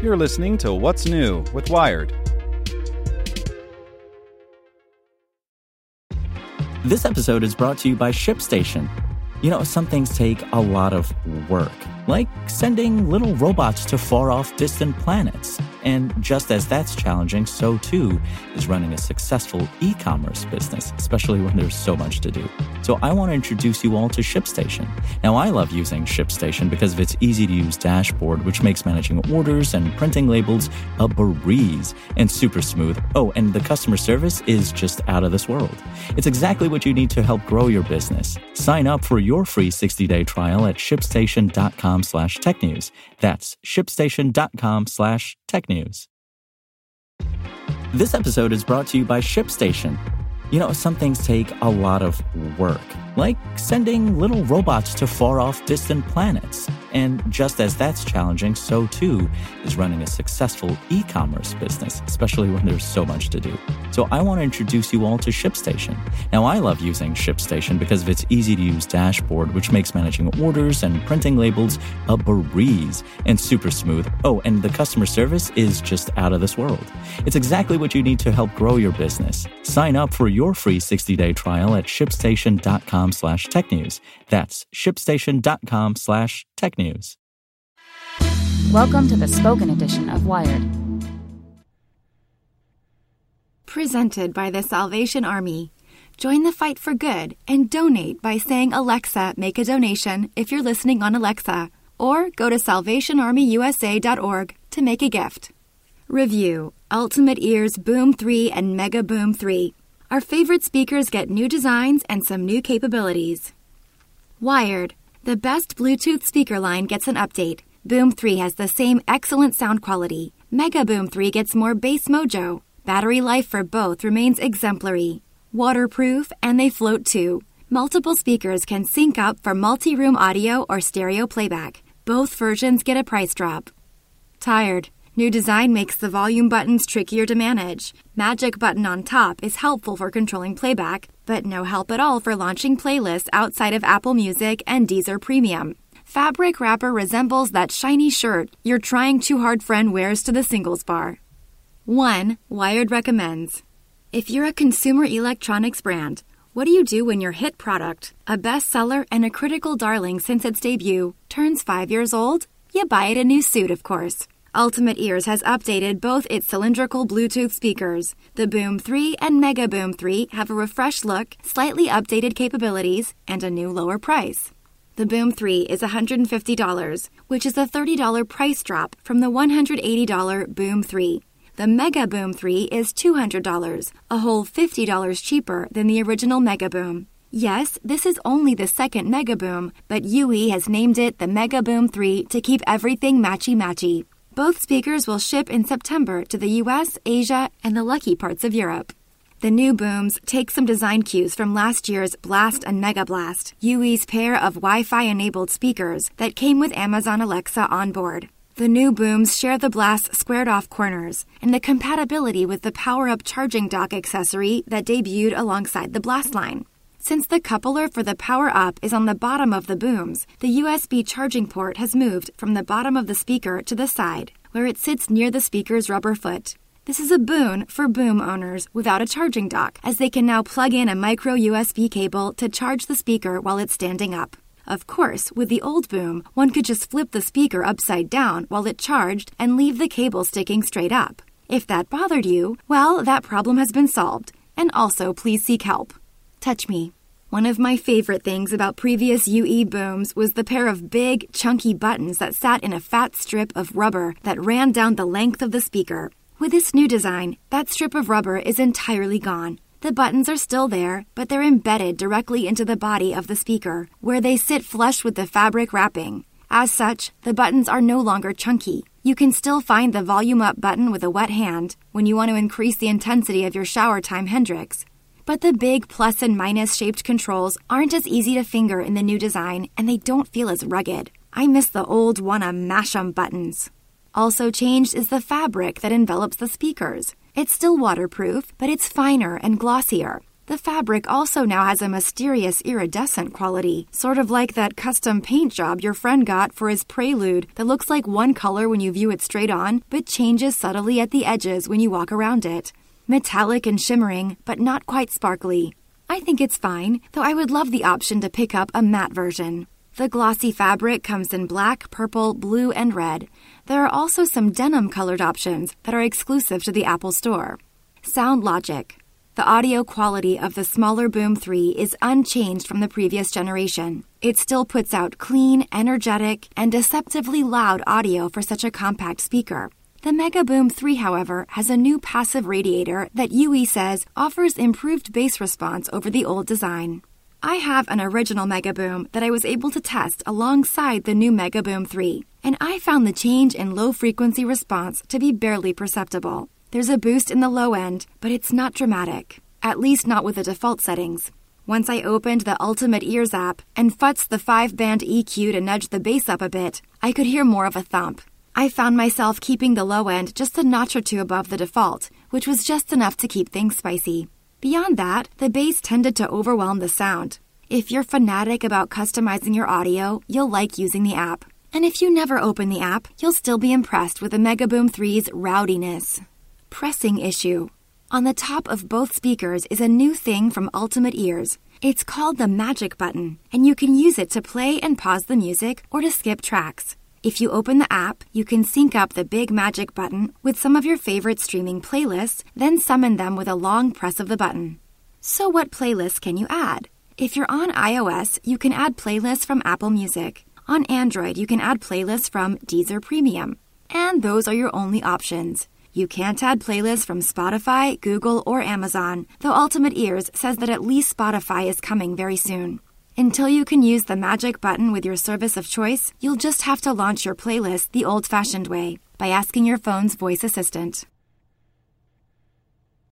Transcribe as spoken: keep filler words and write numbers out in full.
You're listening to What's New with Wired. This episode is brought to you by ShipStation. You know, some things take a lot of work, like sending little robots to far-off distant planets. And just as that's challenging, so too is running a successful e-commerce business, especially when there's so much to do. So I want to introduce you all to ShipStation. Now, I love using ShipStation because of its easy-to-use dashboard, which makes managing orders and printing labels a breeze and super smooth. Oh, and the customer service is just out of this world. It's exactly what you need to help grow your business. Sign up for your free sixty-day trial at shipstation.com slash technews. That's shipstation.com slash technews. This episode is brought to you by ShipStation. You know, some things take a lot of work, like sending little robots to far-off distant planets. And just as that's challenging, so too is running a successful e-commerce business, especially when there's so much to do. So I want to introduce you all to ShipStation. Now, I love using ShipStation because of its easy-to-use dashboard, which makes managing orders and printing labels a breeze and super smooth. Oh, and the customer service is just out of this world. It's exactly what you need to help grow your business. Sign up for your free sixty-day trial at shipstation.com slash technews. That's shipstation.com slash technews. Welcome to the spoken edition of Wired. Presented by the Salvation Army. Join the fight for good and donate by saying, Alexa, make a donation if you're listening on Alexa, or go to salvation army u s a dot org to make a gift. Review: Ultimate Ears Boom three and Mega Boom three. Our favorite speakers get new designs and some new capabilities. Wired: the best Bluetooth speaker line gets an update. Boom three has the same excellent sound quality. Mega Boom three gets more bass mojo. Battery life for both remains exemplary. Waterproof, and they float too. Multiple speakers can sync up for multi-room audio or stereo playback. Both versions get a price drop. Tired? New design makes the volume buttons trickier to manage. Magic button on top is helpful for controlling playback, but no help at all for launching playlists outside of Apple Music and Deezer Premium. Fabric wrapper resembles that shiny shirt your trying too hard friend wears to the singles bar. one. Wired recommends. If you're a consumer electronics brand, what do you do when your hit product, a bestseller and a critical darling since its debut, turns five years old? You buy it a new suit, of course. Ultimate Ears has updated both its cylindrical Bluetooth speakers. The Boom three and Mega Boom three have a refreshed look, slightly updated capabilities, and a new lower price. The Boom three is one hundred fifty dollars, which is a thirty dollars price drop from the one hundred eighty dollars Boom three. The Mega Boom three is two hundred dollars, a whole fifty dollars cheaper than the original Mega Boom. Yes, this is only the second Mega Boom, but U E has named it the Mega Boom three to keep everything matchy-matchy. Both speakers will ship in September to the U S, Asia, and the lucky parts of Europe. The new booms take some design cues from last year's Blast and Mega Blast, U E's pair of Wi-Fi-enabled speakers that came with Amazon Alexa on board. The new booms share the Blast's squared-off corners and the compatibility with the power-up charging dock accessory that debuted alongside the Blast line. Since the coupler for the power-up is on the bottom of the booms, the U S B charging port has moved from the bottom of the speaker to the side, where it sits near the speaker's rubber foot. This is a boon for boom owners without a charging dock, as they can now plug in a micro U S B cable to charge the speaker while it's standing up. Of course, with the old boom, one could just flip the speaker upside down while it charged and leave the cable sticking straight up. If that bothered you, well, that problem has been solved. And also, please seek help. Touch me. One of my favorite things about previous U E booms was the pair of big, chunky buttons that sat in a fat strip of rubber that ran down the length of the speaker. With this new design, that strip of rubber is entirely gone. The buttons are still there, but they're embedded directly into the body of the speaker, where they sit flush with the fabric wrapping. As such, the buttons are no longer chunky. You can still find the volume up button with a wet hand when you want to increase the intensity of your shower time Hendrix. But the big plus and minus shaped controls aren't as easy to finger in the new design, and they don't feel as rugged. I miss the old wanna mash 'em buttons. Also changed is the fabric that envelops the speakers. It's still waterproof, but it's finer and glossier. The fabric also now has a mysterious iridescent quality, sort of like that custom paint job your friend got for his Prelude that looks like one color when you view it straight on, but changes subtly at the edges when you walk around it. Metallic and shimmering, but not quite sparkly. I think it's fine, though I would love the option to pick up a matte version. The glossy fabric comes in black, purple, blue, and red. There are also some denim-colored options that are exclusive to the Apple Store. Sound logic. The audio quality of the smaller Boom three is unchanged from the previous generation. It still puts out clean, energetic, and deceptively loud audio for such a compact speaker. The Mega Boom three, however, has a new passive radiator that U E says offers improved bass response over the old design. I have an original Mega Boom that I was able to test alongside the new Mega Boom three, and I found the change in low-frequency response to be barely perceptible. There's a boost in the low end, but it's not dramatic, at least not with the default settings. Once I opened the Ultimate Ears app and futzed the five band E Q to nudge the bass up a bit, I could hear more of a thump. I found myself keeping the low end just a notch or two above the default, which was just enough to keep things spicy. Beyond that, the bass tended to overwhelm the sound. If you're fanatic about customizing your audio, you'll like using the app. And if you never open the app, you'll still be impressed with the Mega Boom three's rowdiness. Pressing issue. On the top of both speakers is a new thing from Ultimate Ears. It's called the Magic Button, and you can use it to play and pause the music or to skip tracks. If you open the app, you can sync up the big Magic Button with some of your favorite streaming playlists, then summon them with a long press of the button. So what playlists can you add? If you're on iOS, you can add playlists from Apple Music. On Android, you can add playlists from Deezer Premium. And those are your only options. You can't add playlists from Spotify, Google, or Amazon, though Ultimate Ears says that at least Spotify is coming very soon. Until you can use the Magic Button with your service of choice, you'll just have to launch your playlist the old-fashioned way, by asking your phone's voice assistant.